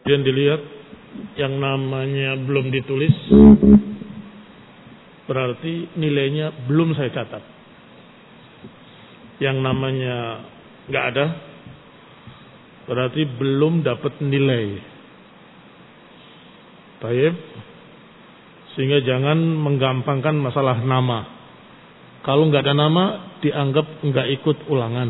Yang dilihat yang namanya belum ditulis, berarti nilainya belum saya catat. Yang namanya nggak ada, berarti belum dapat nilai. Baik. Sehingga jangan menggampangkan masalah nama. Kalau nggak ada nama, dianggap nggak ikut ulangan.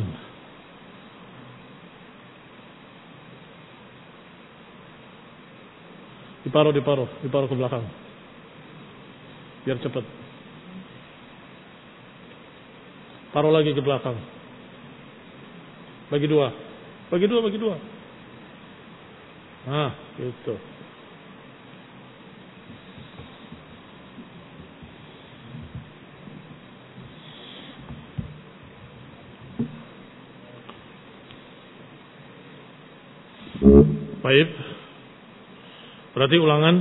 Diparuh ke belakang. Biar cepat. Paruh lagi ke belakang. Bagi dua. Nah, gitu. Baik. Berarti ulangan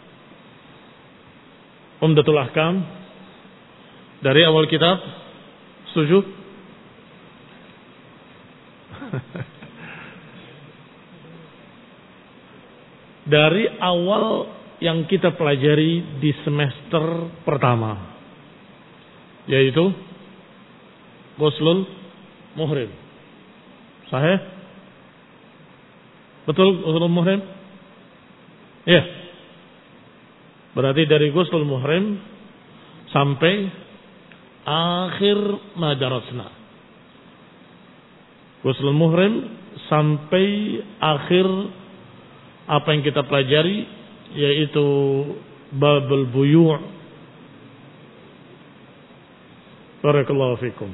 Umdatul Ahkam dari awal kitab. Setuju? Dari awal yang kita pelajari di semester pertama, yaitu Ghuslul Muhrim. Sahih? Betul Ghuslul Muhrim? Ya. Berarti dari Ghuslul Muhrim sampai akhir madarasna. Ghuslul Muhrim sampai akhir apa yang kita pelajari, yaitu Babul Buyu'. Barakallahu fikum.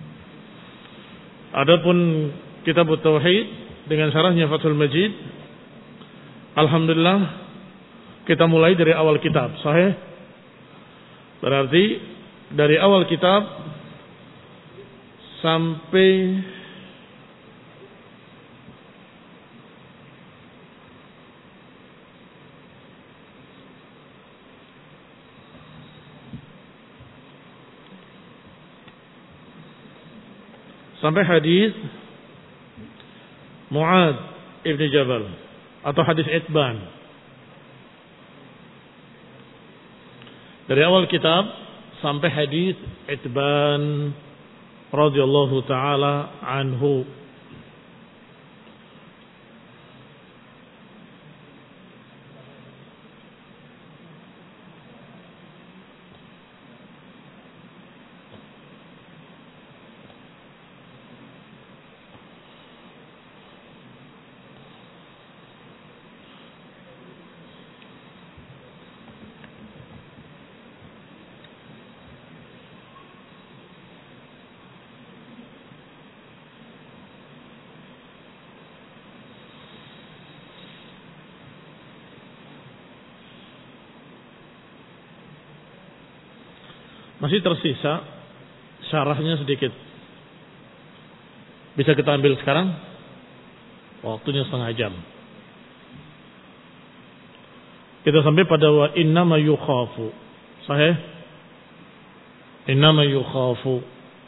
Adapun kitab Tauhid dengan syarahnya Fathul Majid, alhamdulillah kita mulai dari awal kitab. Sahih? Berarti dari awal kitab sampai hadis Mu'ad ibn Jabal atau hadis Itban. Dari awal kitab sampai hadis Itban radhiyallahu taala anhu. Masih tersisa syarahnya sedikit. Bisa kita ambil sekarang? Waktunya setengah jam. Kita sampai pada wa innama yukhafu. Sahih? Innama yukhafu.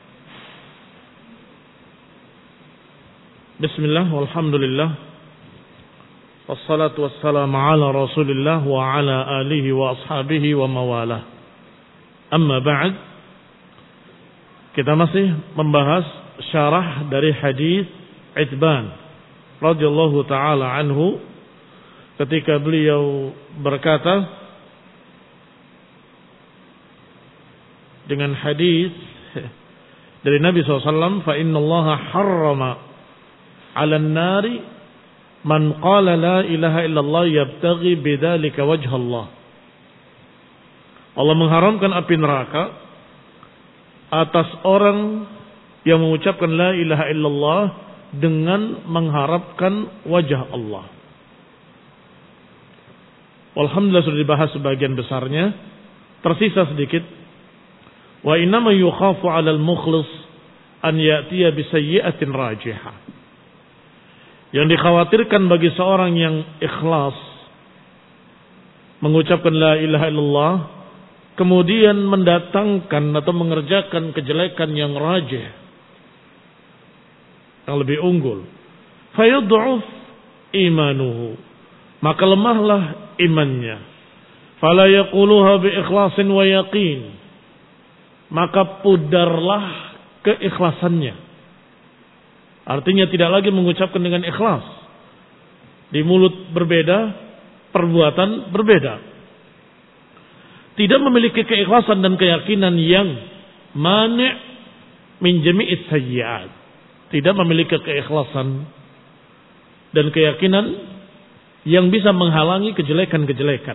Bismillah walhamdulillah. Wassalatu wassalamu ala Rasulillah wa ala alihi wa ashabihi wa mawalah. Amma ba'd, kita masih membahas syarah dari hadis Itban radhiyallahu taala anhu ketika beliau berkata dengan hadis dari Nabi SAW, fa innallaha harrama 'alan nari man qala la ilaha illallah yabtaghi bidzalika wajha Allah. Allah mengharamkan api neraka atas orang yang mengucapkan la ilaha illallah dengan mengharapkan wajah Allah. Alhamdulillah sudah dibahas sebagian besarnya. Tersisa sedikit. Wa innama yukhafu 'alal mukhlis an ya'tiya bi sayyi'atin rajihah. Yang dikhawatirkan bagi seorang yang ikhlas mengucapkan la ilaha illallah, kemudian mendatangkan atau mengerjakan kejelekan yang rajih, yang lebih unggul, fayud'uf imanuhu, maka lemahlah imannya. Fala yaquluha bi ikhlasin wa yaqin, maka pudarlah keikhlasannya. Artinya tidak lagi mengucapkan dengan ikhlas. Di mulut berbeda, perbuatan berbeda. Tidak memiliki keikhlasan dan keyakinan yang mani' min jami'is sayyi'at. Tidak memiliki keikhlasan dan keyakinan yang bisa menghalangi kejelekan-kejelekan.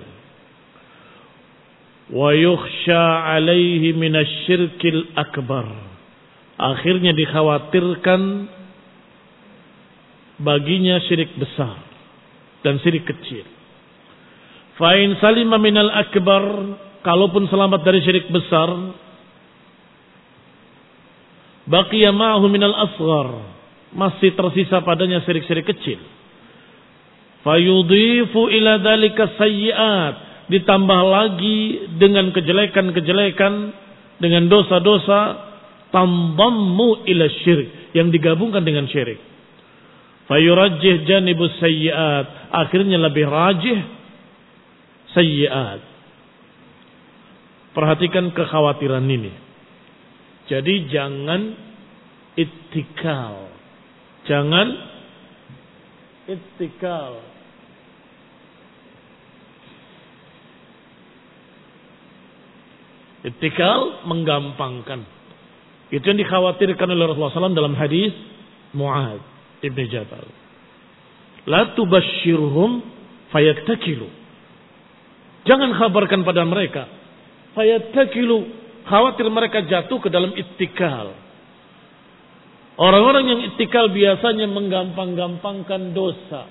Wa yukhsha 'alaihi minasyirkil akbar. Akhirnya dikhawatirkan baginya syirik besar dan syirik kecil. Fa in salima minal akbar, kalaupun selamat dari syirik besar, baqiya ma'ahu minal asghar, masih tersisa padanya syirik-syirik kecil. Fayudhifu ila dzalika sayyi'at, ditambah lagi dengan kejelekan-kejelekan, dengan dosa-dosa, tambammu ila syirik, yang digabungkan dengan syirik. Fayurajjih janibus sayyi'at, akhirnya lebih rajih sayyi'at. Perhatikan kekhawatiran ini. Jadi jangan ittikal. Jangan ittikal. Ittikal menggampangkan. Itu yang dikhawatirkan oleh Rasulullah SAW dalam hadis Mu'adz ibn Jabal. La tubashshirhum fayattakilu. Jangan kabarkan pada mereka. Fayattakilu. Khawatir mereka jatuh ke dalam ittikal. Orang-orang yang ittikal biasanya menggampang-gampangkan dosa.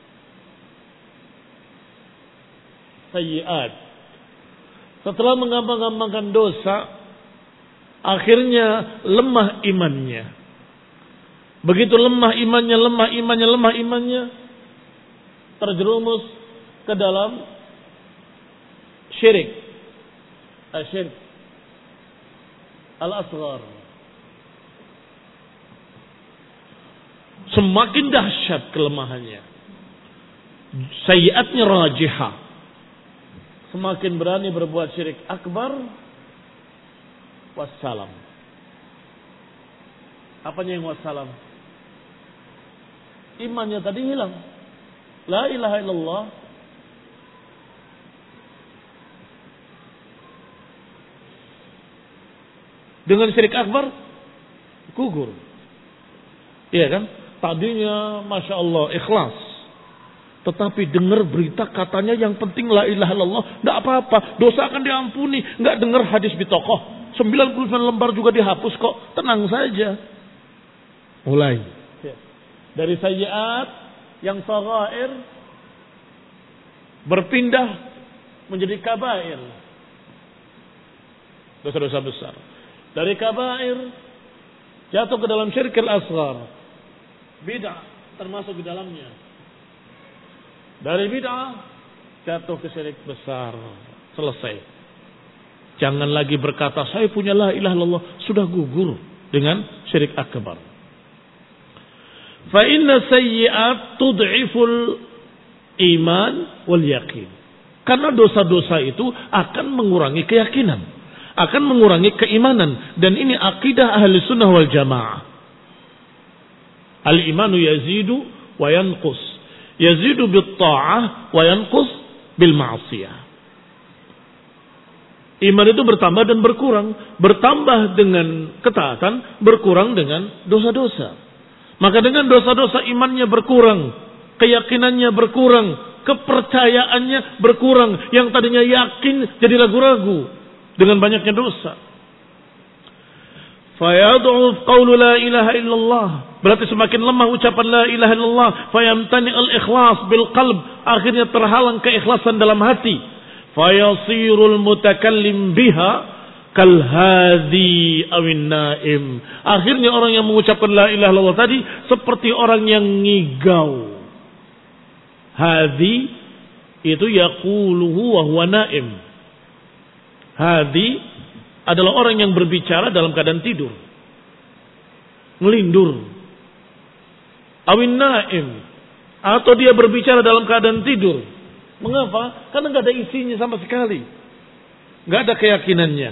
Sayyi'at. Setelah menggampang-gampangkan dosa, akhirnya lemah imannya. Begitu lemah imannya, terjerumus ke dalam syirik. Syirik al-asghar. Semakin dahsyat kelemahannya. Sayyi'atnya rajihah. Semakin berani berbuat syirik akbar. Wassalam. Apanya yang wassalam? Imannya tadi hilang. La ilaha illallah. Dengan syirik akbar gugur. Iya kan? Tadinya Masya Allah ikhlas. Tetapi dengar berita katanya yang penting la ilaha illallah. Tidak apa-apa. Dosa akan diampuni. Tidak dengar hadis bitokoh. 99 lembar juga dihapus kok. Tenang saja. Mulai. Dari sayyiat yang saghair berpindah menjadi kabair. Dosa-dosa besar. Dari kabair jatuh ke dalam syirkil asghar. Bid'ah termasuk di dalamnya. Dari bid'ah jatuh ke syirik besar. Selesai. Jangan lagi berkata saya punya la ilaha illallah, sudah gugur dengan syirik akbar. Fa inna sayyi'at tud'iful iman wal yaqin. Karena dosa-dosa itu akan mengurangi keyakinan, akan mengurangi keimanan, dan ini akidah ahli sunnah wal jamaah. Al-imanu yazidu wa yanqus. Yazidu bil ta'ah wa yanqus bil ma'siyah. Iman itu bertambah dan berkurang. Bertambah dengan ketaatan, berkurang dengan dosa-dosa. Maka dengan dosa-dosa imannya berkurang, keyakinannya berkurang, kepercayaannya berkurang. Yang tadinya yakin jadi ragu-ragu dengan banyaknya dosa. Fayad'uf qawlu la ilaha illallah. Berarti semakin lemah ucapan la ilaha illallah. Fayamtani al-ikhlas bil qalb. Akhirnya terhalang keikhlasan dalam hati. Fayasirul mutakallim biha kalhadi awin naim. Akhirnya orang yang mengucapkan la ilaha illallah tadi seperti orang yang ngigau. Hadi itu yaquluhu wa huwa naim. Hadi adalah orang yang berbicara dalam keadaan tidur, ngelindur. Awin naim Atau dia berbicara dalam keadaan tidur. Mengapa? Karena nggak ada isinya sama sekali. Nggak ada keyakinannya.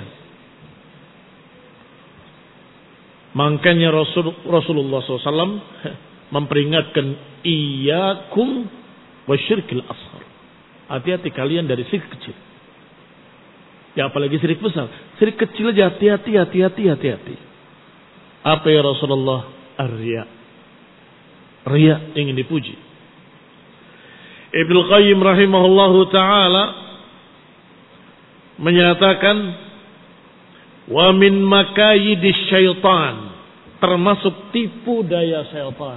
Makanya Rasulullah SAW memperingatkan iyyakum wasyirkil ashar. Hati-hati kalian dari syirik kecil. Ya apalagi syirik besar. Syirik kecil aja hati-hati. Apa ya Rasulullah? Ar-riya. Riya ingin dipuji. Ibnu Qayyim rahimahullahu taala menyatakan wa min makayidis syaitan, termasuk tipu daya syaitan.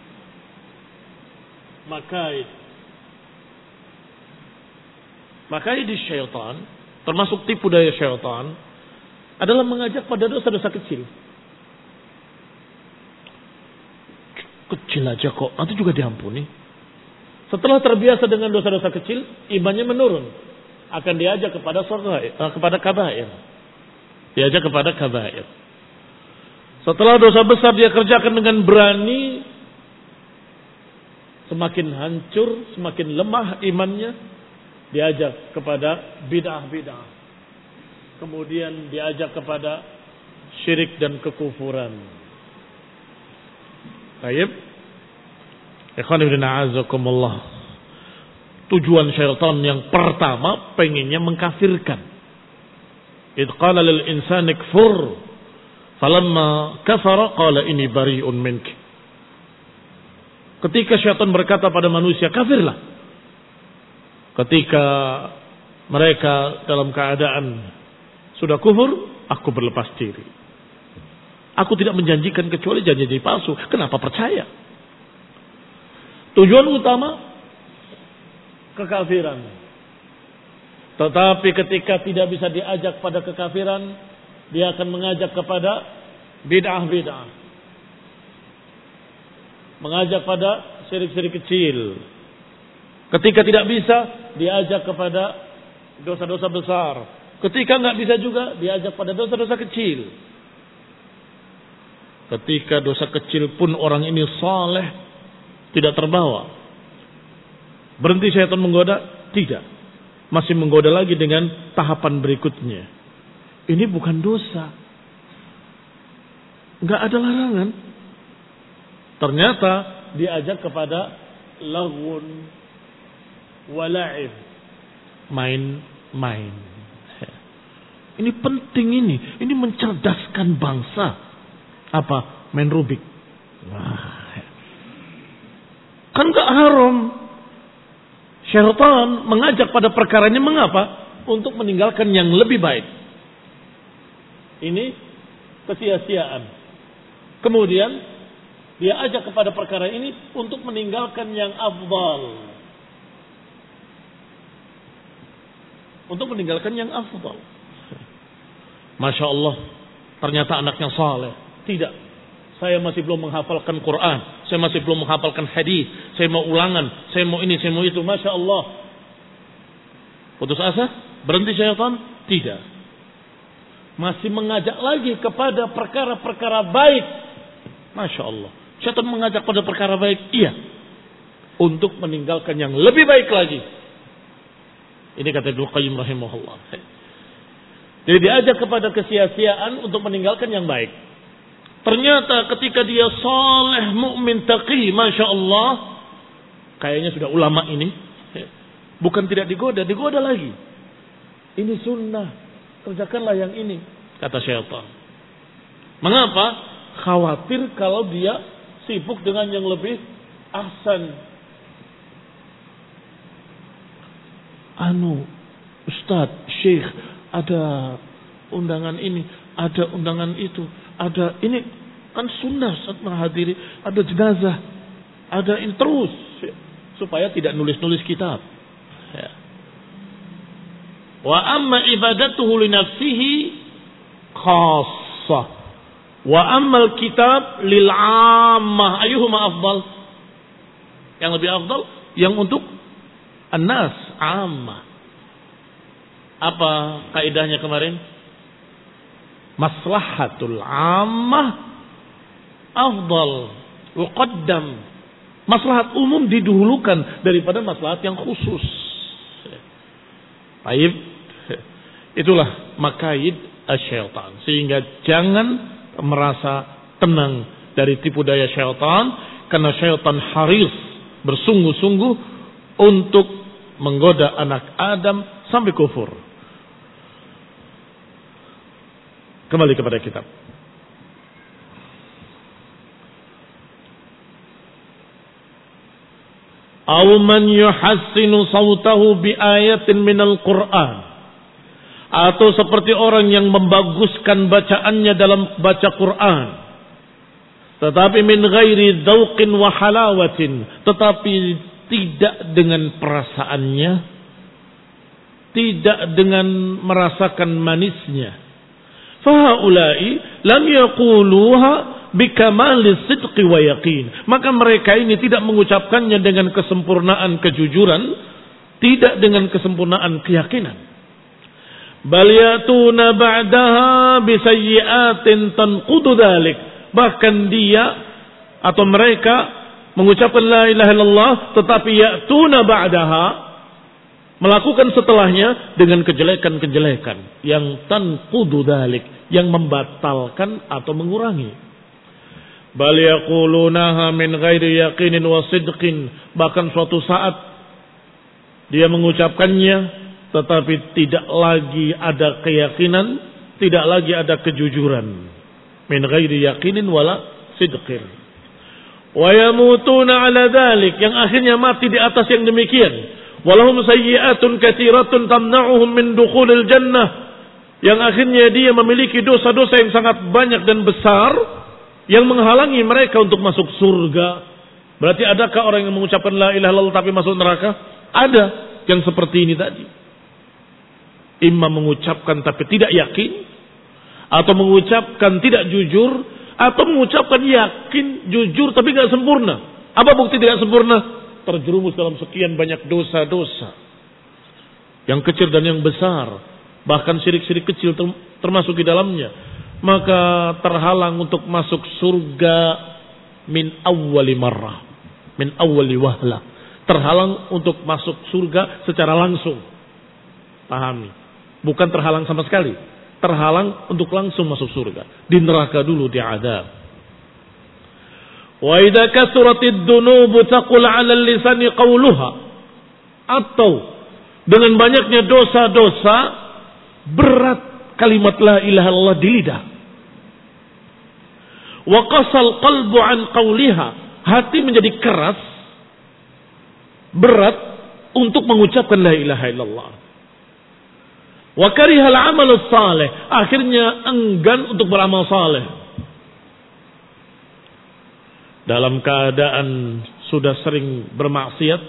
Makayidis syaitan, termasuk tipu daya syaitan adalah mengajak pada dosa-dosa kecil. Kecil aja kok, nanti juga diampuni. Setelah terbiasa dengan dosa-dosa kecil, imannya menurun. Akan diajak kepada kabair. Diajak kepada kabair. Setelah dosa besar dia kerjakan dengan berani, semakin hancur, semakin lemah imannya, diajak kepada bid'ah-bid'ah. Kemudian diajak kepada syirik dan kekufuran. Baik. Ikhwan ibn a'azakumullah. Tujuan syaitan yang pertama pengennya mengkafirkan. Idh qala lil insani kfur falamma kafara qala inni bari'un mink. Ketika syaitan berkata pada manusia, kafirlah. Ketika mereka dalam keadaan sudah kufur, aku berlepas diri. Aku tidak menjanjikan kecuali janji palsu. Kenapa percaya? Tujuan utama kekafiran. Tetapi ketika tidak bisa diajak pada kekafiran, dia akan mengajak kepada bid'ah-bid'ah. Mengajak pada syirik-syirik kecil. Ketika tidak bisa, diajak kepada dosa-dosa besar. Ketika nggak bisa juga, diajak pada dosa-dosa kecil. Ketika dosa kecil pun orang ini saleh, tidak terbawa. Berhenti syaitan menggoda? Tidak. Masih menggoda lagi dengan tahapan berikutnya. Ini bukan dosa. Enggak ada larangan. Ternyata diajak kepada laghun wala'ib. Main-main. Ini penting ini. Ini mencerdaskan bangsa. Apa? Main Rubik. Kan gak haram. Syaitan mengajak pada perkara ini. Mengapa? Untuk meninggalkan yang lebih baik. Ini kesia-siaan. Kemudian dia ajak kepada perkara ini untuk meninggalkan yang afdal. Untuk meninggalkan yang afdal. Masya Allah. Ternyata anaknya saleh. Tidak. Saya masih belum menghafalkan Quran. Saya masih belum menghafalkan hadis. Saya mau ulangan. Saya mau ini, saya mau itu. Masya Allah. Putus asa? Berhenti syaitan? Tidak. Masih mengajak lagi kepada perkara-perkara baik. Masya Allah. Syaitan mengajak pada perkara baik. Iya. Untuk meninggalkan yang lebih baik lagi. Ini kata Ibnu Qayyim rahimahullah. Jadi diajak kepada kesia-siaan untuk meninggalkan yang baik. Ternyata ketika dia saleh, mukmin, taqi, Masya Allah, kayaknya sudah ulama ini, bukan tidak digoda, digoda lagi. Ini sunnah, kerjakanlah yang ini, kata syaitan. Mengapa? Khawatir kalau dia sibuk dengan yang lebih ahsan. Ustadz, Syekh, ada undangan ini, ada undangan itu. Ada ini kan sunnah saat menghadiri, ada jenazah, ada ini terus supaya tidak nulis-nulis kitab. Ya. Wa amma ibadatuhu li nafsihi khassah wa amma kitab lil 'ammah ayyuhuma afdal? Yang lebih afdal yang untuk annas 'ammah. Apa kaidahnya kemarin? Maslahatul ammah afdal, uqaddam Maslahat umum didahulukan daripada maslahat yang khusus. Baik, itulah makaid syaitan. Sehingga jangan merasa tenang dari tipu daya syaitan, karena syaitan haris, bersungguh-sungguh untuk menggoda anak Adam sampai kufur. Kembali kepada kitab. Aw man yuhassinu sautahu bi ayatin minal Qur'an. Atau seperti orang yang membaguskan bacaannya dalam baca Quran. Tetapi min ghairi dzauqin wa halawatin. Tetapi tidak dengan perasaannya. Tidak dengan merasakan manisnya. Fahaulai lam yaquluha bikamalis sidqi wa yaqin. Maka mereka ini tidak mengucapkannya dengan kesempurnaan kejujuran, tidak dengan kesempurnaan keyakinan. Bal yatuna ba'daha bisayyi'atin tanqudu dzalik. Bahkan dia atau mereka mengucapkan la ilaha illallah, tetapi yatuna ba'daha, melakukan setelahnya dengan kejelekan-kejelekan yang tanqudu dzalik, yang membatalkan atau mengurangi. Bal yaqulunaha min ghairi yaqinin wa sidqin. Bahkan suatu saat dia mengucapkannya tetapi tidak lagi ada keyakinan, tidak lagi ada kejujuran. Min ghairi yaqinin wala sidqin. Wa yamutuna ala dzalik, yang akhirnya mati di atas yang demikian. Walahum sayyi'atun katsiratun tamna'uhum min dukhulil jannah, yang akhirnya dia memiliki dosa-dosa yang sangat banyak dan besar yang menghalangi mereka untuk masuk surga. Berarti adakah orang yang mengucapkan la ilaha illallah tapi masuk neraka? Ada yang seperti ini tadi. Imam mengucapkan tapi tidak yakin, atau mengucapkan tidak jujur, atau mengucapkan yakin, jujur tapi tidak sempurna. Apa bukti tidak sempurna? Terjerumus dalam sekian banyak dosa-dosa, yang kecil dan yang besar, bahkan syirik-syirik kecil termasuk di dalamnya. Maka terhalang untuk masuk surga min awwali marrah, min awwali wahla. Terhalang untuk masuk surga secara langsung. Pahami? Bukan terhalang sama sekali. Terhalang untuk langsung masuk surga. Di neraka dulu diadab. Wa idza kasuratid dunubu taqul 'ala lisani qawluha. Atau dengan banyaknya dosa-dosa berat kalimat la ilaha illallah di lidah. Wa qasal qalbu 'an qawliha. Hati menjadi keras, berat untuk mengucapkan la ilaha illallah. Wa karihal amal saleh, akhirnya enggan untuk beramal saleh. Dalam keadaan sudah sering bermaksiat,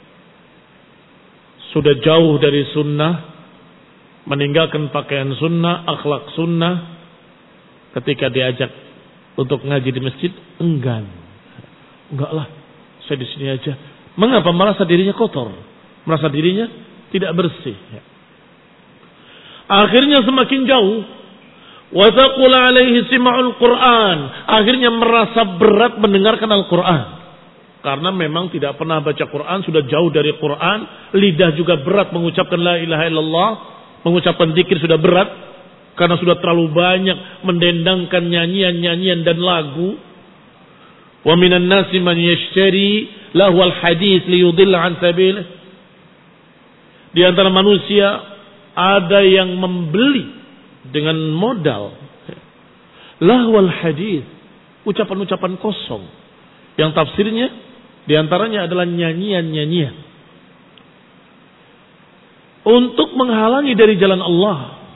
sudah jauh dari sunnah, meninggalkan pakaian sunnah, akhlak sunnah, ketika diajak untuk ngaji di masjid, enggan. Enggak lah, saya di sini aja. Mengapa? Merasa dirinya kotor, merasa dirinya tidak bersih. Akhirnya semakin jauh. Wa taqula alaihi sima'ul Qur'an. Akhirnya merasa berat mendengarkan Al-Qur'an. Karena memang tidak pernah baca Qur'an, sudah jauh dari Qur'an, lidah juga berat mengucapkan la ilaha illallah, mengucapkan zikir sudah berat karena sudah terlalu banyak mendendangkan nyanyian-nyanyian dan lagu. Wa minan nasi man yashtari lahwal hadits liyudilla an sabilih. Di antara manusia ada yang membeli dengan modal lahwal hadis, ucapan-ucapan kosong yang tafsirnya diantaranya adalah nyanyian-nyanyian untuk menghalangi dari jalan Allah.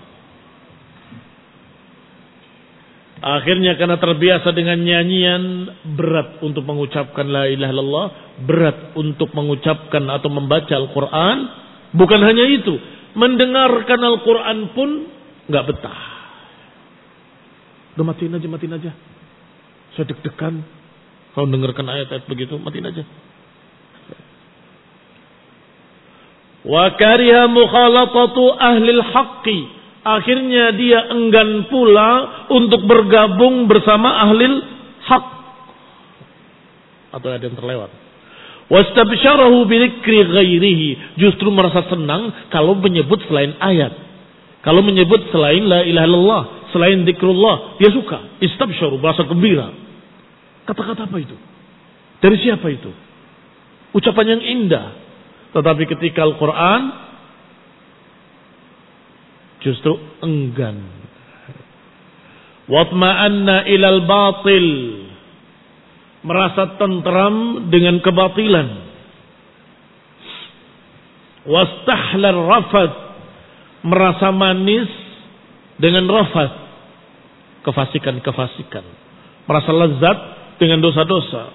Akhirnya karena terbiasa dengan nyanyian, berat untuk mengucapkan la ilaha illallah, berat untuk mengucapkan atau membaca Al-Quran. Bukan hanya itu, mendengarkan Al-Quran pun nggak betah. Udah matiin aja. Saya deg-degan kalau dengarkan ayat-ayat begitu, matiin aja. Wa kariha mukhalatatu ahlil haqqi. Akhirnya dia enggan pula untuk bergabung bersama ahlil haq. Atau ada yang terlewat. Wastabsyarahu bidzikri ghairihi, justru merasa senang kalau menyebut selain ayat. Kalau menyebut selain la ilaha illallah, selain zikrullah, dia suka. Istabsyaru, merasa gembira. Kata-kata apa itu? Dari siapa itu? Ucapan yang indah. Tetapi ketika Al-Quran justru enggan. Watma'anna ilal batil, merasa tentram dengan kebatilan. Wastahlar rafat, merasa manis dengan rafat, kefasikan-kefasikan. Merasa lezat dengan dosa-dosa.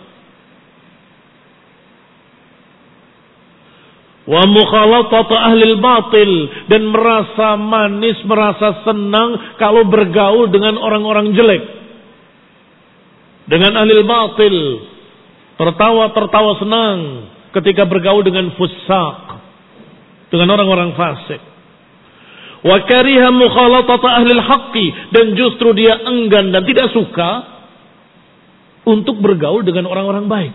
Wa mukhalatata ahlil batil, dan merasa manis, merasa senang kalau bergaul dengan orang-orang jelek, dengan ahlil batil. Tertawa senang ketika bergaul dengan fusaq, dengan orang-orang fasik. Wa kariha mukhalatata ahlil haqqi, dan justru dia enggan dan tidak suka untuk bergaul dengan orang-orang baik.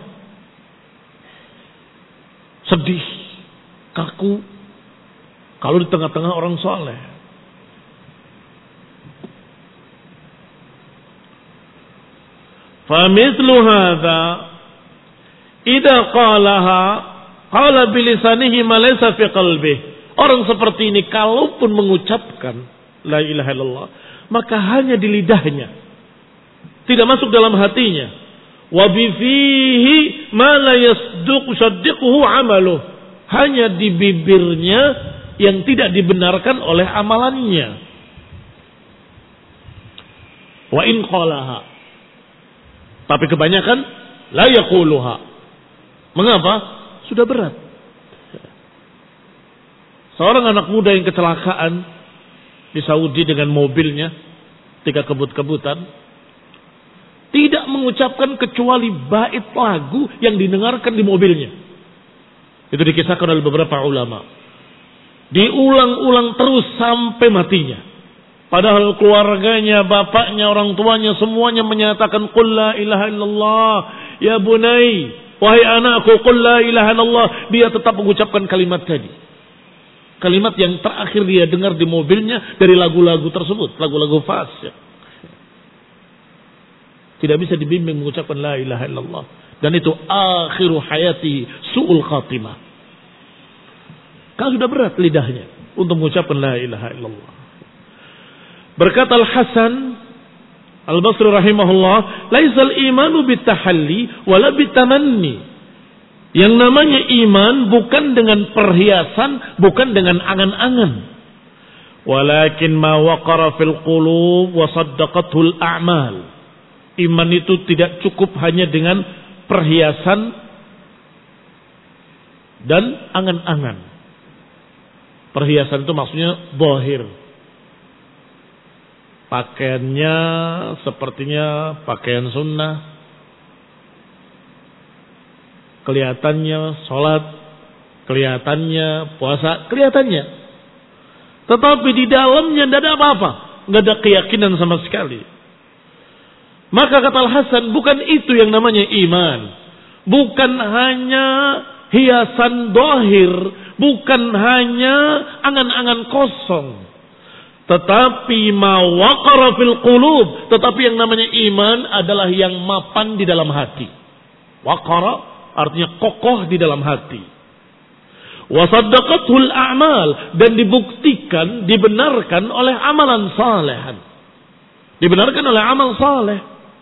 Sedih, kaku kalau di tengah-tengah orang soleh. Famithlu hadza idza qalaha qala bilisanihi ma laysa fi qalbihi. Orang seperti ini kalaupun mengucapkan la ilaha illallah, maka hanya di lidahnya, tidak masuk dalam hatinya. Wa bi fihi ma la yusaddiquhu amaluh, hanya di bibirnya yang tidak dibenarkan oleh amalannya. Wa in qalaha, tapi kebanyakan la yaquluha. Mengapa? Sudah berat. Seorang anak muda yang kecelakaan di Saudi dengan mobilnya, 3 kebut-kebutan, tidak mengucapkan kecuali bait lagu yang didengarkan di mobilnya. Itu dikisahkan oleh beberapa ulama. Diulang-ulang terus sampai matinya. Padahal keluarganya, bapaknya, orang tuanya semuanya menyatakan qul la ilaha illallah ya bunai, wahai anakku qul la ilaha illallah. Dia tetap mengucapkan kalimat tadi. Kalimat yang terakhir dia dengar di mobilnya dari lagu-lagu tersebut, lagu-lagu fasik. Tidak bisa dibimbing mengucapkan la ilaha illallah, dan itu akhiru hayati su'ul khatimah. Kan sudah berat lidahnya untuk mengucapkan la ilaha illallah. Berkata Al-Hasan Al-Basri rahimahullah, laisal imanu bitahalli wala bitamanni. Yang namanya iman bukan dengan perhiasan, bukan dengan angan-angan. Walakin ma waqara fil qulub wa saddaqathul a'mal. Iman itu tidak cukup hanya dengan perhiasan dan angan-angan. Perhiasan itu maksudnya zahir. Pakaiannya sepertinya pakaian sunnah. Kelihatannya sholat, kelihatannya puasa, kelihatannya. Tetapi di dalamnya tidak ada apa-apa. Tidak ada keyakinan sama sekali. Maka kata Al-Hasan, bukan itu yang namanya iman. Bukan hanya hiasan dohir. Bukan hanya angan-angan kosong. Tetapi ma waqara fil qulub. Tetapi yang namanya iman adalah yang mapan di dalam hati. Waqara artinya kokoh di dalam hati. Wasaddaqathul a'mal, dan dibuktikan, dibenarkan oleh amalan salehan. Dibenarkan oleh amal saleh.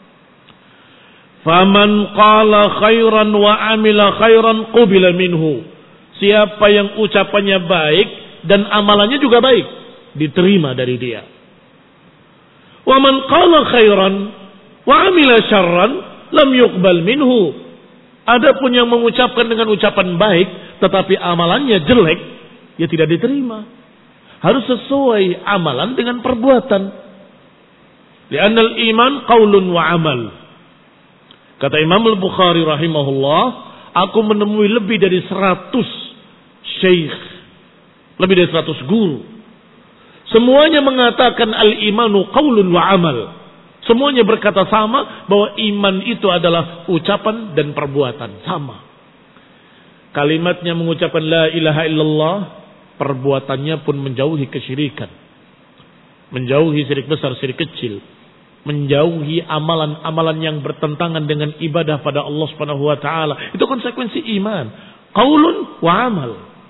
Faman qala khairan wa amila khairan qubila minhu. Siapa yang ucapannya baik dan amalannya juga baik, diterima dari dia. Wa man qala khairan wa amila syarran lam yuqbal minhu. Adapun yang mengucapkan dengan ucapan baik tetapi amalannya jelek, ya tidak diterima. Harus sesuai amalan dengan perbuatan. Li'annal iman qaulun wa amal. Kata Imam Al-Bukhari rahimahullah, aku menemui lebih dari 100 syekh, lebih dari 100 guru. Semuanya mengatakan al-imanu qaulun wa amal. Semuanya berkata sama bahwa iman itu adalah ucapan dan perbuatan sama. kalimatnya mengucapkan la ilaha illallah, perbuatannya pun menjauhi kesyirikan. Menjauhi syirik besar, syirik kecil. Menjauhi amalan-amalan yang bertentangan dengan ibadah pada Allah Subhanahu wa taala. Itu konsekuensi iman. Qaulun wa amal.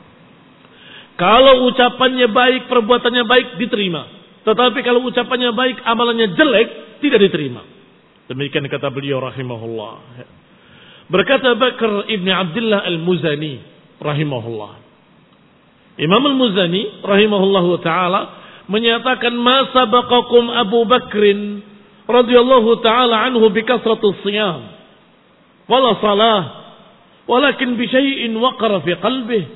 Kalau ucapannya baik, perbuatannya baik, diterima. Tetapi kalau ucapannya baik, amalannya jelek, tidak diterima. Demikian kata beliau rahimahullah. Berkata Bakr ibn Abdullah al-Muzani rahimahullah. Imam al-Muzani rahimahullahu ta'ala menyatakan, ma sabaqakum Abu Bakrin radhiyallahu ta'ala anhu bikasratus siyam wala salah walakin bi syai'in waqara fi qalbih.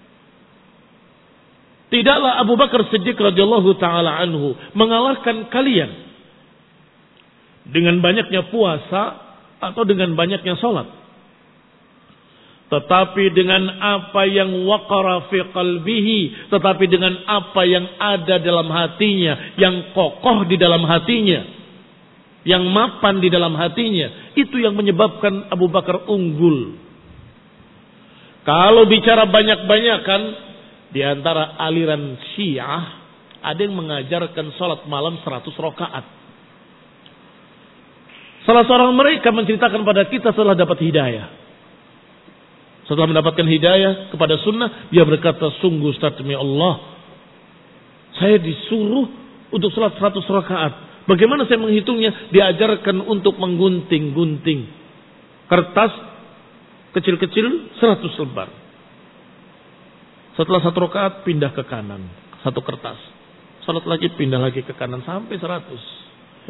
Tidaklah Abu Bakar Siddiq radhiyallahu ta'ala anhu mengalahkan kalian dengan banyaknya puasa atau dengan banyaknya salat, tetapi dengan apa yang waqara fi qalbihi, tetapi dengan apa yang ada dalam hatinya, yang kokoh di dalam hatinya, yang mapan di dalam hatinya, itu yang menyebabkan Abu Bakar unggul. Kalau bicara banyak-banyakan, di antara aliran Syiah ada yang mengajarkan salat malam 100 rakaat. Salah seorang mereka menceritakan pada kita setelah dapat hidayah. Setelah mendapatkan hidayah kepada sunnah, dia berkata, sungguh Ustaz, demi Allah, saya disuruh untuk salat 100 rakaat. Bagaimana saya menghitungnya? Diajarkan untuk menggunting-gunting kertas kecil-kecil 100 lembar. Setelah 1 rakaat pindah ke kanan, 1 kertas. Salat lagi pindah lagi ke kanan sampai 100.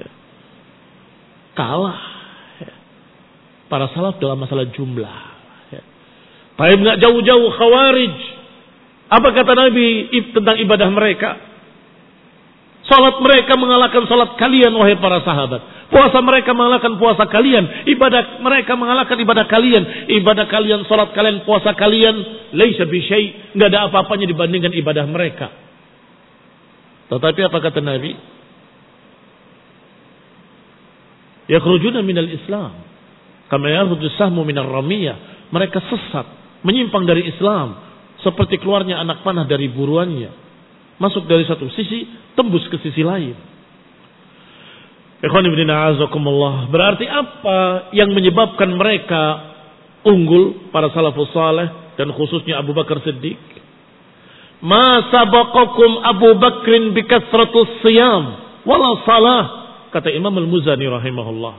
Kalah para salaf dalam masalah jumlah. Tapi enggak jauh-jauh Khawarij. Apa kata Nabi tentang ibadah mereka? Salat mereka mengalahkan salat kalian, wahai para sahabat. Puasa mereka mengalahkan puasa kalian. Ibadah mereka mengalahkan ibadah kalian. Ibadah kalian, salat kalian, puasa kalian, laisa bi syai', enggak ada apa-apanya dibandingkan ibadah mereka. Tetapi apa kata Nabi? Yakhrujuna minal Islam kama yakhruju sahmu minar ramiyah. Mereka sesat, menyimpang dari Islam seperti keluarnya anak panah dari buruannya. Masuk dari satu sisi, tembus ke sisi lain. Ikhwan fillah a'azakumullah. Berarti apa yang menyebabkan mereka unggul, para salafus saleh dan khususnya Abu Bakar Siddiq? Ma sabaqakum Abu Bakrin bikasratus siyam wala salah. Kata Imam al-Muzani rahimahullah,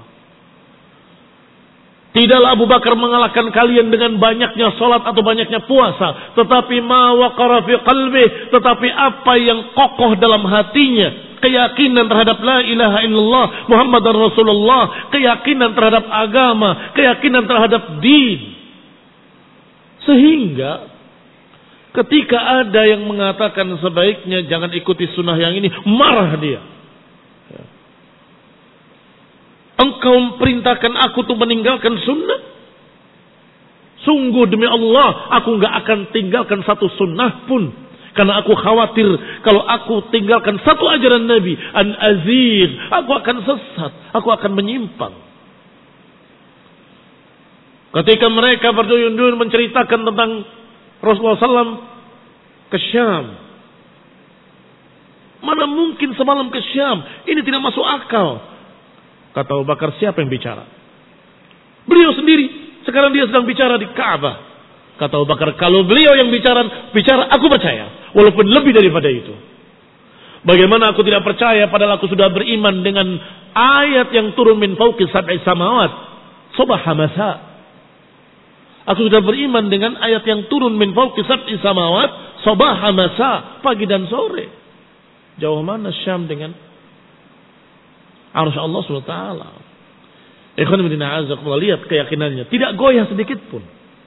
tidaklah Abu Bakar mengalahkan kalian dengan banyaknya salat atau banyaknya puasa, tetapi ma waqara fi qalbi, tetapi apa yang kokoh dalam hatinya, keyakinan terhadap la ilaha illallah Muhammadar Rasulullah, keyakinan terhadap agama, keyakinan terhadap din. Sehingga ketika ada yang mengatakan sebaiknya jangan ikuti sunnah yang ini, marah dia. Engkau memperintahkan aku untuk meninggalkan sunnah? Sungguh demi Allah, aku enggak akan tinggalkan satu sunnah pun. Karena aku khawatir kalau aku tinggalkan satu ajaran Nabi, an-azir, aku akan sesat, aku akan menyimpang. Ketika mereka berduyun-duyun menceritakan tentang Rasulullah SAW ke Syam. Mana mungkin semalam ke Syam? Ini tidak masuk akal. Kata Abu Bakar, siapa yang bicara? Beliau sendiri. Sekarang dia sedang bicara di Ka'bah. Kata Abu Bakar, kalau beliau yang bicara, aku percaya. Walaupun lebih daripada itu. Bagaimana aku tidak percaya padahal aku sudah beriman dengan ayat yang turun min fauqi sab'i samawat. Subha masa. Aku sudah beriman dengan ayat yang turun min fauqi sab'i samawat. Subha masa. Pagi dan sore. Jauh mana Syam dengan Arsy Allah SWT. Ikhwan fillah a'azakumullah, lihat keyakinannya, tidak goyah sedikit pun.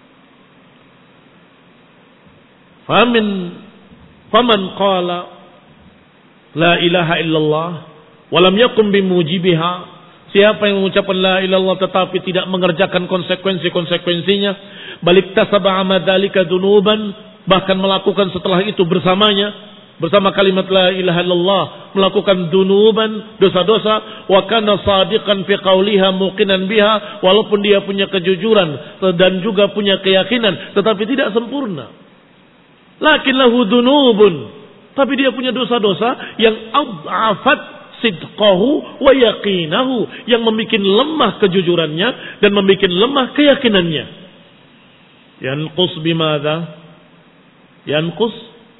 Faman qala la ilaha illallah wa lam yakum bimujibiha, siapa yang mengucapkan la ilaha illallah tetapi tidak mengerjakan konsekuensi-konsekuensinya, balik tasaba amadalika dunuban, bahkan melakukan setelah itu bersamanya bersama kalimat la ilaha illallah, melakukan dunuban, dosa-dosa, wa kana shadiqan fi qauliha muqinan biha, walaupun dia punya kejujuran dan juga punya keyakinan tetapi tidak sempurna. Lakin lahu dunubun, tapi dia punya dosa-dosa yang ad'afat sidqahu wa yaqinahu, yang membuat lemah kejujurannya dan membuat lemah keyakinannya. Yanqus bimadza? Yanqus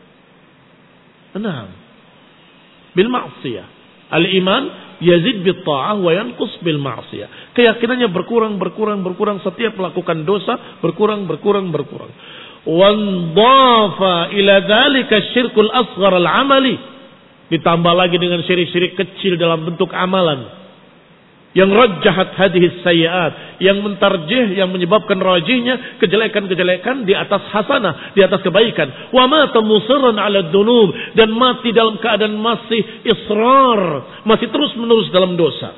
bil ma'siyah. Al-iman yazid bil ta'ah wa yanqus bil ma'siyah. Keyakinannya berkurang setiap melakukan dosa, berkurang. Wandhafa ila dzalika syirkul asghar al-amali. Ditambah lagi dengan syirik-syirik kecil dalam bentuk amalan. Yang rajjahat hadhis sayyi'at, yang mentarjih, yang menyebabkan rajihnya kejelekan-kejelekan di atas hasanah, di atas kebaikan. Wa mata musirran 'ala dzunub, dan mati dalam keadaan masih israr, masih terus-menerus dalam dosa.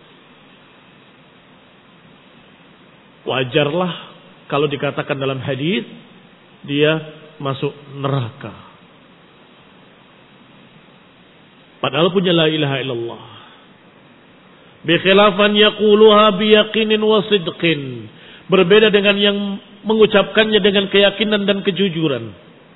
Wajarlah kalau dikatakan dalam hadis dia masuk neraka. Padahal punya la ilaha illallah. Bikhilafan yaquluha biyaqinin wa sidqin. Berbeda dengan yang mengucapkannya dengan keyakinan dan kejujuran.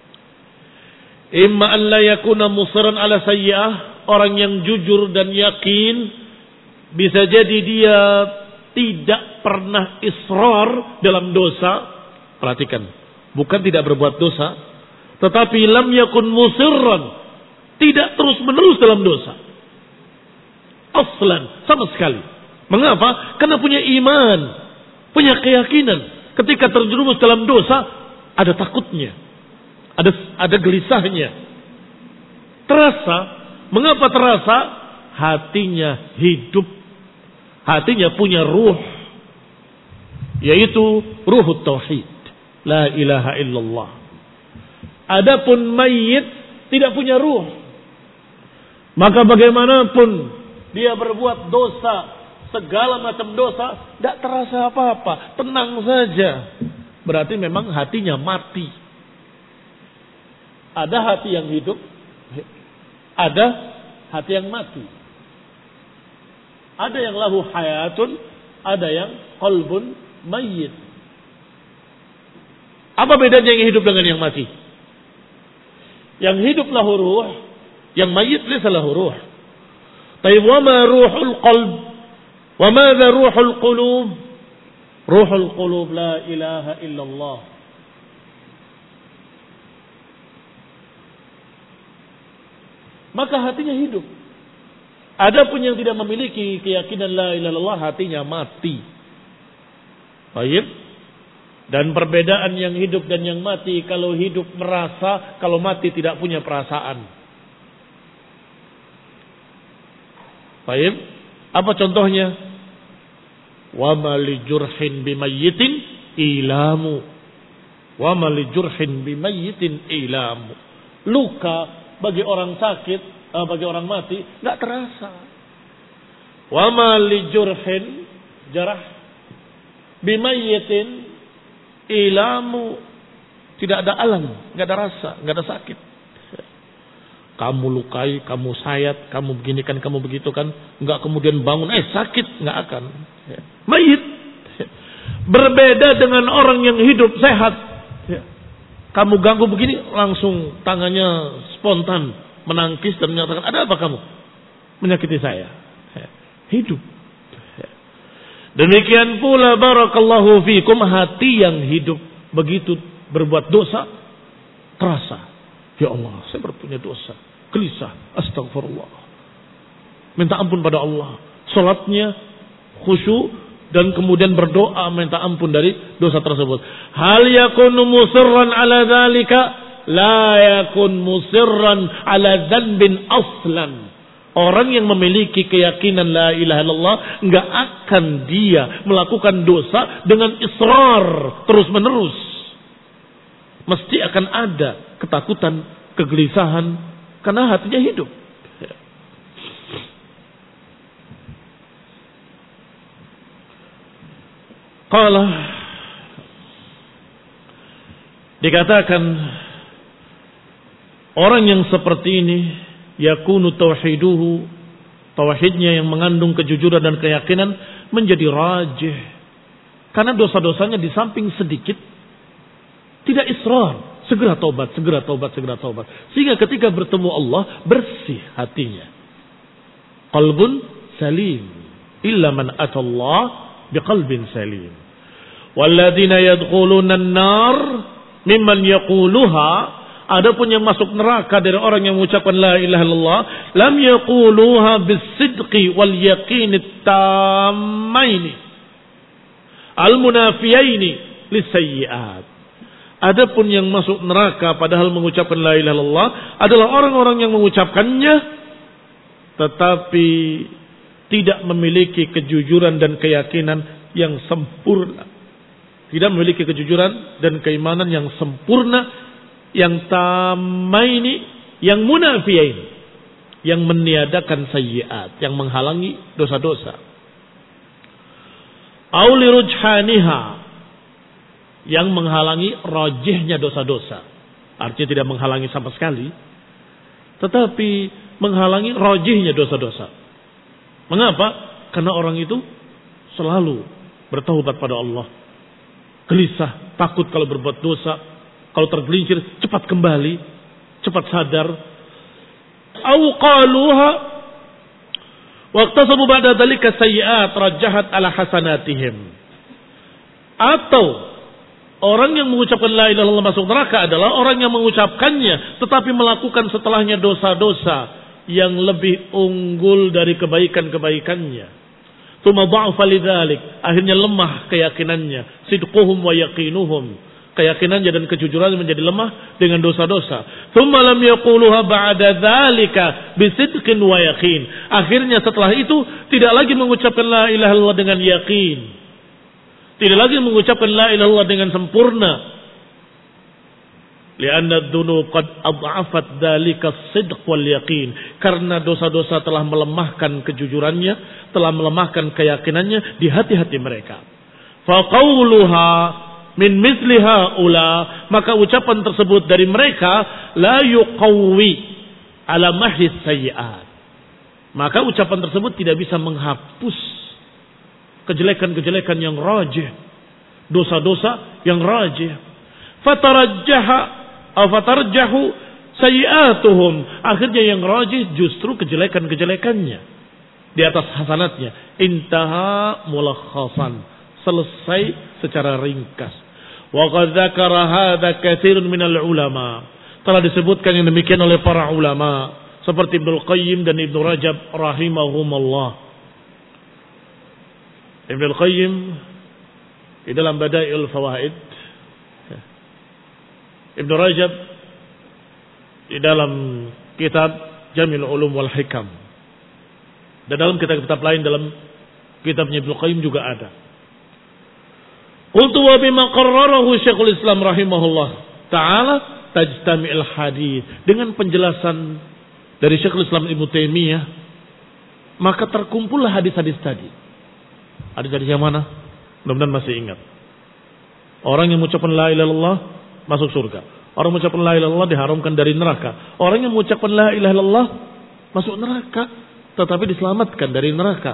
Imma an la yakuna musirran ala sayyi'ah, orang yang jujur dan yakin bisa jadi dia tidak pernah israr dalam dosa. Perhatikan, bukan tidak berbuat dosa, tetapi lam yakun musirran, tidak terus-menerus dalam dosa. Aslan, sama sekali. Mengapa? Karena punya iman, punya keyakinan. Ketika terjerumus dalam dosa, ada takutnya, ada gelisahnya. Terasa. Mengapa terasa? Hatinya hidup, hatinya punya ruh, yaitu ruhut tauhid, la ilaha illallah. Adapun mayit tidak punya ruh, maka bagaimanapun dia berbuat dosa, segala macam dosa, tidak terasa apa-apa, tenang saja. Berarti memang hatinya mati. Ada hati yang hidup, ada hati yang mati. Ada yang lahu hayatun, ada yang qalbun mayyit. Apa bedanya yang hidup dengan yang mati? Yang hidup lahu ruh, yang mayyit laysa lahu ruh. Taib wa ma ruhul qalb? Wa madza ruhul qulub? Ruhul qulub la ilaha illallah. Maka hatinya hidup. Adapun yang tidak memiliki keyakinan la ilaha illallah, hatinya mati. Baik. Dan perbedaan yang hidup dan yang mati, kalau hidup merasa, kalau mati tidak punya perasaan. Baik, apa contohnya? Wa ma li jurhin bimayyitin ilamu. Wa ma li jurhin bimayyitin ilamu. Luka bagi orang sakit, bagi orang mati enggak terasa. Wa ma li jurhin, jarah, bimayyitin ilamu, tidak ada alam, enggak ada rasa, enggak ada sakit. Kamu lukai, kamu sayat, kamu beginikan, kamu begitukan, enggak kemudian bangun, sakit, enggak akan. Mayit. Berbeda dengan orang yang hidup sehat. Kamu ganggu begini, langsung tangannya spontan menangkis dan menyatakan, ada apa kamu? Menyakiti saya. Hidup. Demikian pula barakallahu fikum, hati yang hidup begitu berbuat dosa terasa. Ya Allah, saya berpunya dosa, gelisah, astagfirullah, minta ampun pada Allah, salatnya khusyuk dan kemudian berdoa minta ampun dari dosa tersebut. Hal yakunu musirran ala dzalika? La yakun musirran ala dzanbin aslan. Orang yang memiliki keyakinan la ilaha illallah enggak akan dia melakukan dosa dengan israr terus menerus. Mesti akan ada ketakutan, kegelisahan, karena hatinya hidup. Qala, dikatakan Orang yang seperti ini yakunu tauhiduhu, tauhidnya yang mengandung kejujuran dan keyakinan menjadi rajih. Karena dosa-dosanya di samping sedikit tidak israr, segera taubat, segera taubat, segera taubat. Sehingga ketika bertemu Allah bersih hatinya. Qalbun salim illa man atallah biqalbin salim. Walladzina yadkhuluna an-nar mimman yaquluha, adapun yang masuk neraka dari orang yang mengucapkan la ilaha illallah, lam yaquluha bisidqi wal yaqinit tammaini al-munafiyaini lisayyi'at. Adapun yang masuk neraka padahal mengucapkan la ilaha illallah adalah orang-orang yang mengucapkannya tetapi tidak memiliki kejujuran dan keyakinan yang sempurna. Tidak memiliki kejujuran dan keimanan yang sempurna, yang tamaini, yang munafiyain, yang meniadakan sayyiat, yang menghalangi dosa-dosa. Auli rujhaniha, yang menghalangi rajihnya dosa-dosa. Artinya tidak menghalangi sama sekali, tetapi menghalangi rajihnya dosa-dosa. Mengapa? Karena orang itu selalu bertaubat pada Allah. Gelisah, takut kalau berbuat dosa, kalau tergelincir cepat kembali, cepat sadar. Au qaluha waqtasabu ba'da dzalika sayyi'at rajjahat ala hasanatihim. Atau orang yang mengucapkan la ilaha illallah masuk neraka adalah orang yang mengucapkannya tetapi melakukan setelahnya dosa-dosa yang lebih unggul dari kebaikan-kebaikannya. Tsumma dha'fa lidzalik, akhirnya lemah keyakinannya, sidquhum wa yaqinuhum, keyakinannya dan kejujurannya menjadi lemah dengan dosa-dosa. Tsumma lam yaquluha ba'da dzalika bisidqin wa yaqin, akhirnya setelah itu tidak lagi mengucapkan la ilaha illallah dengan yakin, tidak lagi mengucapkan la ilaha illallah dengan sempurna. Lianna dzunub qad adhafat dzalika as-sidq wal yaqin, karena dosa-dosa telah melemahkan kejujurannya, telah melemahkan keyakinannya di hati-hati mereka. Fa qauluha min mithli haula, maka ucapan tersebut dari mereka la yuqawwi ala mahis sayyi'at, maka ucapan tersebut tidak bisa menghapus kejelekan-kejelekan yang rajih, dosa-dosa yang rajih. Fatarjahu sayyi'atuhum, akhirnya yang rajih justru kejelekan-kejelekannya di atas hasanatnya. Intaha mulakhasan, selesai secara ringkas. Wa qad dzakara hadza katsirun minal ulama, telah disebutkan yang demikian oleh para ulama seperti Ibnu Qayyim dan Ibnu Rajab rahimahumullah. Ibnu Qayyim di dalam Bada'iul Fawaid, Ibnu Rajab di dalam kitab Jamil Ulum wal Hikam, dan dalam kitab-kitab lain dalam kitabnya Ibnu Qayyim juga ada. Qultu wa bima qarrarahu Syekhul Islam rahimahullah taala tajtami'il hadits, dengan penjelasan dari Syekhul Islam Ibnu Taimiyah maka terkumpullah hadis-hadis tadi. Hadis-hadis yang mana? Mudah-mudahan masih ingat. Orang yang mengucapkan la ilaha illallah masuk surga. Orang mengucapkan la ilaha illallah diharamkan dari neraka. Orang yang mengucapkan la ilaha illallah masuk neraka tetapi diselamatkan dari neraka.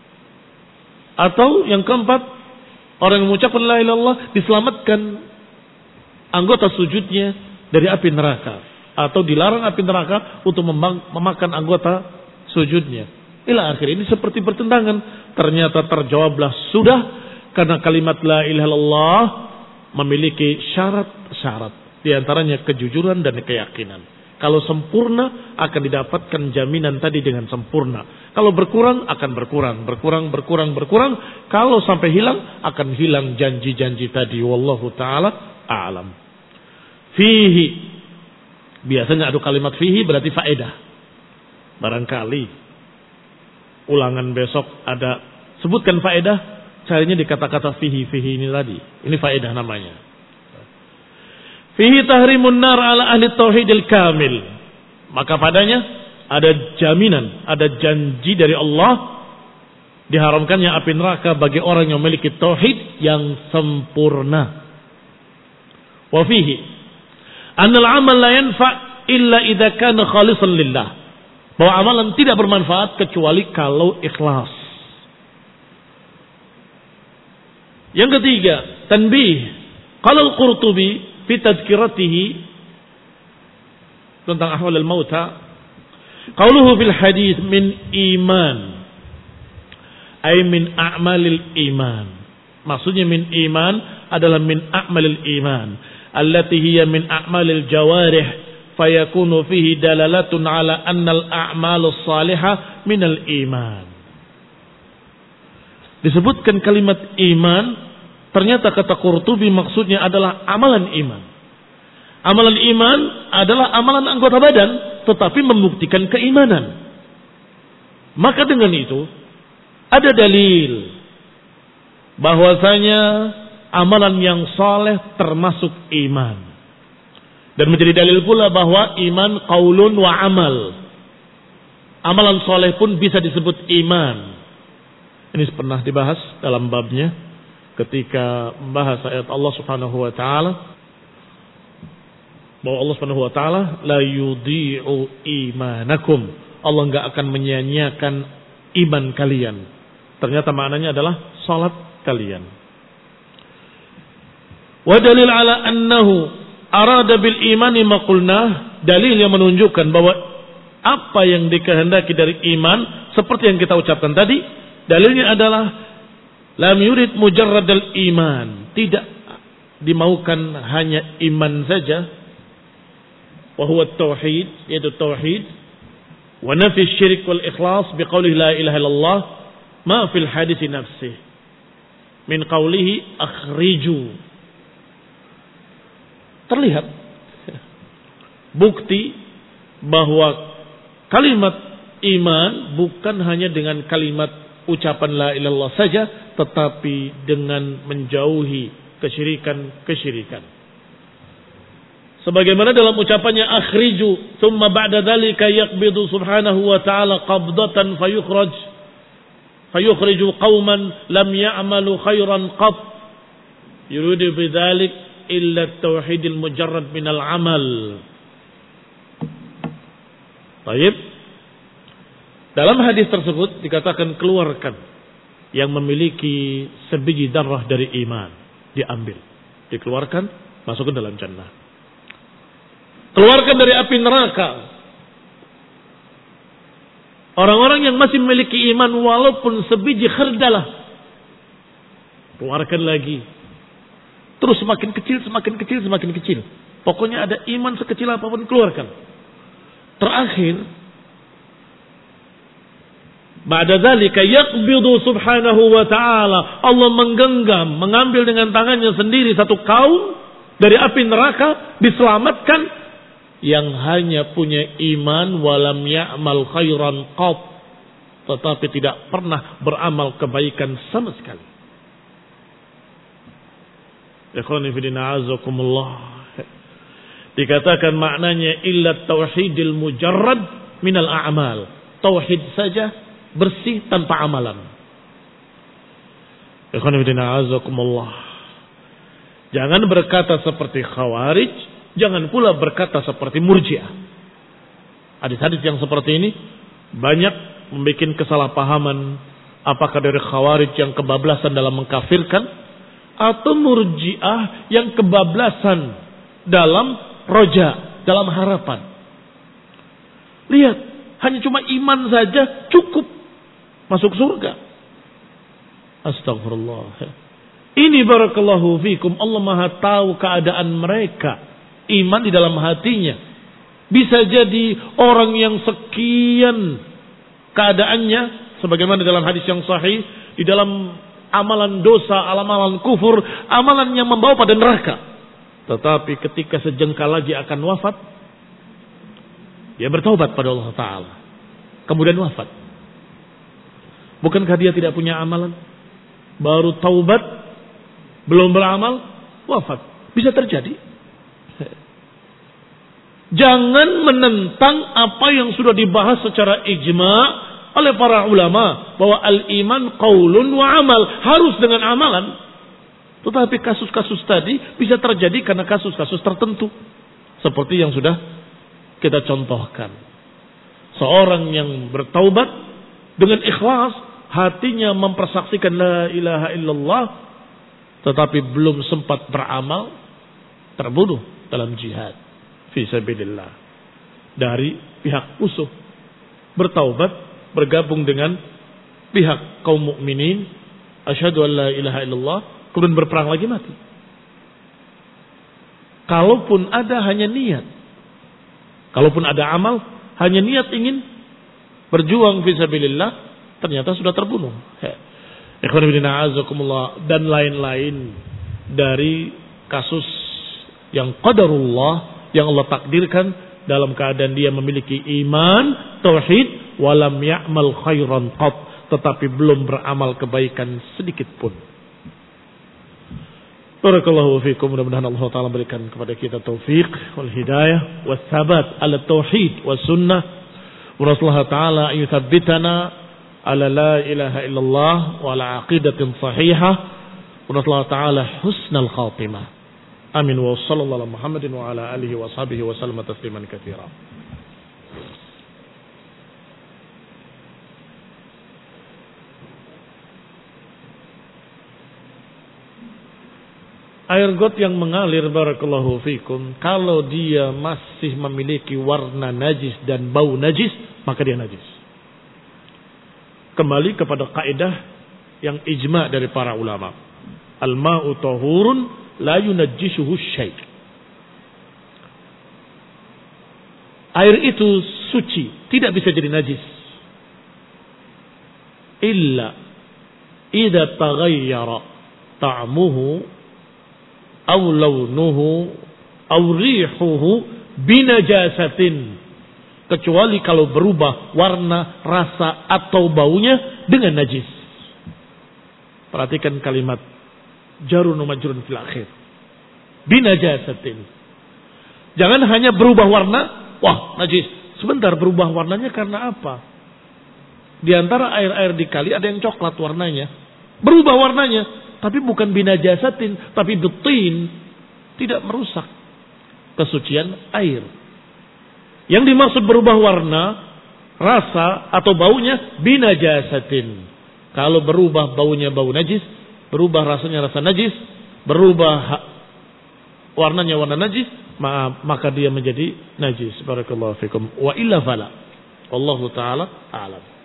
Atau yang keempat, orang yang mengucapkan la ilaha illallah diselamatkan anggota sujudnya dari api neraka, atau dilarang api neraka untuk memakan anggota sujudnya. Ila akhir, ini seperti bertentangan. Ternyata terjawablah sudah, karena kalimat la ilaha illallah memiliki syarat-syarat, di antaranya kejujuran dan keyakinan. Kalau sempurna akan didapatkan jaminan tadi dengan sempurna. Kalau berkurang akan berkurang. Kalau sampai hilang akan hilang janji-janji tadi. Wallahu taala a'lam. Fihi, biasanya ada kalimat fihi berarti faedah. Barangkali ulangan besok ada sebutkan faedah, carinya di kata-kata fihi ini tadi. Ini faedah namanya. Fihi tahrimun nar ala ahli tauhidil kamil. Maka padanya ada jaminan, ada janji dari Allah, diharamkannya api neraka bagi orang yang memiliki tauhid yang sempurna. Wa fihi annal amal la yanfa illa idza kana khalisan lillah. Bahwa amalan tidak bermanfaat kecuali kalau ikhlas. Yang ketiga, tanbih. Qala al-Qurtubi fi tadhkiratihi tentang ahwal al-mauta, qauluhu fil hadits min iman, ay min a'malil iman. Maksudnya min iman adalah min a'malil iman, allati hiya min a'malil jawarih, fayakunu fihi dalalatun ala anna al-a'malus salihah min al-iman. Disebutkan kalimat iman, ternyata kata Qurtubi maksudnya adalah amalan iman. Amalan iman adalah amalan anggota badan, tetapi membuktikan keimanan. Maka dengan itu ada dalil bahwasanya amalan yang saleh termasuk iman. Dan menjadi dalil pula bahwa iman qaulun wa amal. Amalan saleh pun bisa disebut iman. Ini pernah dibahas dalam babnya ketika membahas ayat Allah Subhanahu wa taala bahwa Allah Subhanahu wa taala la yudhi'u imanakum. Allah enggak akan menyia-nyiakan iman kalian. Ternyata maknanya adalah salat kalian. Wa dalil ala annahu arada bil imani ma qulna, dalil yang menunjukkan bahwa apa yang dikehendaki dari iman seperti yang kita ucapkan tadi, dalilnya adalah lam yurid mujarradal iman, tidak dimaukan hanya iman saja, wa huwa tauhid, yaitu tauhid, wa nafi syirik wal ikhlas biqaulih la ilaha illallah ma fil hadits nafsih min qaulihi akhriju. Terlihat bukti bahwa kalimat iman bukan hanya dengan kalimat ucapan la ilaha illallah saja, tetapi dengan menjauhi kesyirikan-kesyirikan. Sebagaimana dalam ucapannya akhriju, thumma ba'da dzalika yaqbidu subhanahu wa ta'ala qabdatan fayukhriju qauman lam ya'malu khairan qat yuridu bidzalik illa at-tauhidil mujarrad minal amal. Baik. Dalam hadis tersebut dikatakan keluarkan yang memiliki sebiji darah dari iman, diambil, dikeluarkan, masukkan dalam jannah. Keluarkan dari api neraka orang-orang yang masih memiliki iman walaupun sebiji khardalah. Keluarkan lagi. Terus semakin kecil, semakin kecil, semakin kecil. Pokoknya ada iman sekecil apapun keluarkan. Terakhir, ba'da dzalika yaqbidu subhanahu wa ta'ala, Allah menggenggam, mengambil dengan tangannya sendiri satu kaum dari api neraka, diselamatkan, yang hanya punya iman walam ya'mal khairan qat, tetapi tidak pernah beramal kebaikan sama sekali. Ikhwani fillah azakumullah. Dikatakan maknanya illa tauhidil mujarrad minal a'mal. Tauhid saja bersih tanpa amalan. Ikhwani fillah azakumullah. Jangan berkata seperti Khawarij, jangan pula berkata seperti Murji'ah. Hadis-hadis yang seperti ini banyak membuat kesalahpahaman, apakah dari Khawarij yang kebablasan dalam mengkafirkan atau Murji'ah yang kebablasan dalam roja, dalam harapan. Lihat, hanya cuma iman saja cukup masuk surga. Astagfirullah. Ini barakallahu fikum, Allah Maha tahu keadaan mereka. Iman di dalam hatinya. Bisa jadi orang yang sekian keadaannya, sebagaimana dalam hadis yang sahih, di dalam amalan dosa, amalan kufur, amalan yang membawa pada neraka. Tetapi ketika sejengkal lagi akan wafat, dia bertaubat pada Allah Ta'ala. Kemudian wafat. Bukankah dia tidak punya amalan? Baru taubat, belum beramal, wafat. Bisa terjadi. Jangan menentang apa yang sudah dibahas secara ijma' oleh para ulama bahwa al-iman qaulun wa amal, harus dengan amalan. Tetapi kasus-kasus tadi bisa terjadi karena kasus-kasus tertentu seperti yang sudah kita contohkan. Seorang yang bertaubat dengan ikhlas, hatinya mempersaksikan la ilaha illallah, tetapi belum sempat beramal, terbunuh dalam jihad fi sabilillah dari pihak musuh. Bertaubat, bergabung dengan pihak kaum mukminin, asyhadu an la ilaha illallah, kemudian berperang lagi, mati. Kalaupun ada hanya niat, kalaupun ada amal, hanya niat ingin berjuang fisabilillah, ternyata sudah terbunuh. Ikhwan fillah a'azakumullah, dan lain-lain dari kasus yang qadarullah, yang Allah takdirkan dalam keadaan dia memiliki iman, tauhid, walam ya'mal khairan qat, tetapi belum beramal kebaikan sedikit pun. Barakallahu fiikum, mudah-mudahan Allah Ta'ala berikan kepada kita taufik wal hidayah was sabat ala tauhid was sunnah. Wa nasallahu ta'ala an yuthabbitana ala la ilaha illallah wa ala aqidatin sahihah. Wa nasallahu ta'ala husnal khatimah. Amin wa sallallahu ala Muhammadin wa ala alihi wa sahbihi wa sallam tasliman katsira. Air got yang mengalir, barakallahu fikum, kalau dia masih memiliki warna najis dan bau najis, maka dia najis. Kembali kepada kaidah yang ijma dari para ulama. Al-ma'u tahurun la yunajjisuhu syai'. Air itu suci, tidak bisa jadi najis. Illa idza taghayyara ta'muhu aw launuhu aw rihuhu binajasatin, kecuali kalau berubah warna, rasa atau baunya dengan najis. Perhatikan kalimat jarun majrun fil akhir, binajasatin. Jangan hanya berubah warna, wah najis. Sebentar, berubah warnanya karena apa? Di antara air-air di kali ada yang coklat warnanya, berubah warnanya, tapi bukan binajasatin, tapi betin, tidak merusak kesucian air. Yang dimaksud berubah warna, rasa atau baunya binajasatin. Kalau berubah baunya bau najis, berubah rasanya rasa najis, berubah warnanya warna najis, maka dia menjadi najis. Barakallahu fikum. Wa illa fala. Wallahu taala a'lam.